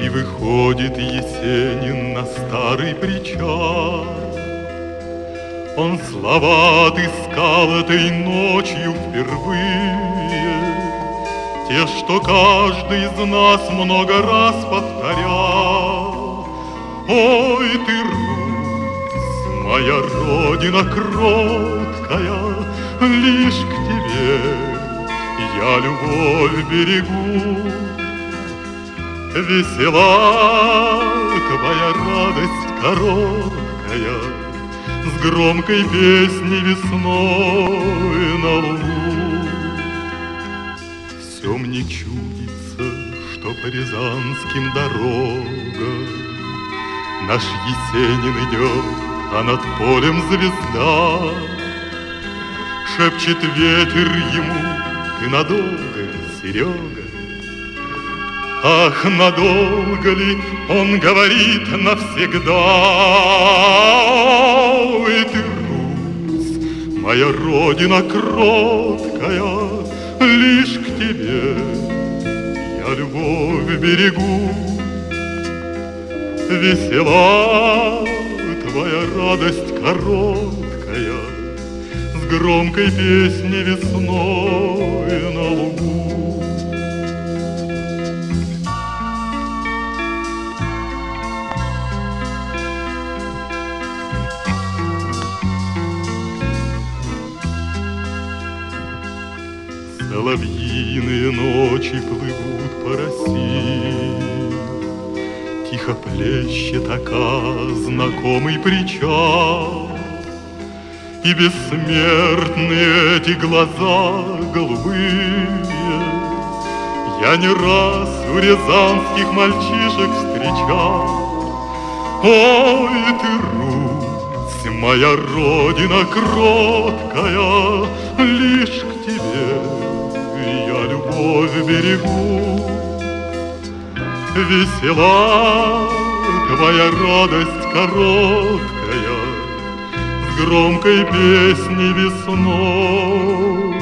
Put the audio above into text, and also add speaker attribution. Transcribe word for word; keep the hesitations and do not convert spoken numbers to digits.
Speaker 1: И выходит Есенин на старый причал. Он слова отыскал этой ночью впервые, те, что каждый из нас много раз повторял. Ой, ты, Русь, моя родина кроткая, лишь к тебе я любовь берегу. Весела твоя радость короткая, с громкой песней весной на лугу. Все мне чудится, что по рязанским дорогам наш Есенин идет, а над полем звезда. Шепчет ветер ему: ты надолго, Серега. Ах, надолго ли, он говорит, навсегда. Ой, ты, Русь, моя родина кроткая, лишь к тебе я любовь берегу. Весела твоя радость короткая, с громкой песней весной на лугу. Соловьиные ночи плывут по России, тихо плещет ока знакомый причал. И бессмертные эти глаза голубые я не раз у рязанских мальчишек встречал. Ой, ты, Русь, моя родина кроткая, лишь к тебе я любовь берегу. Весела твоя радость короткая, с громкой песней весной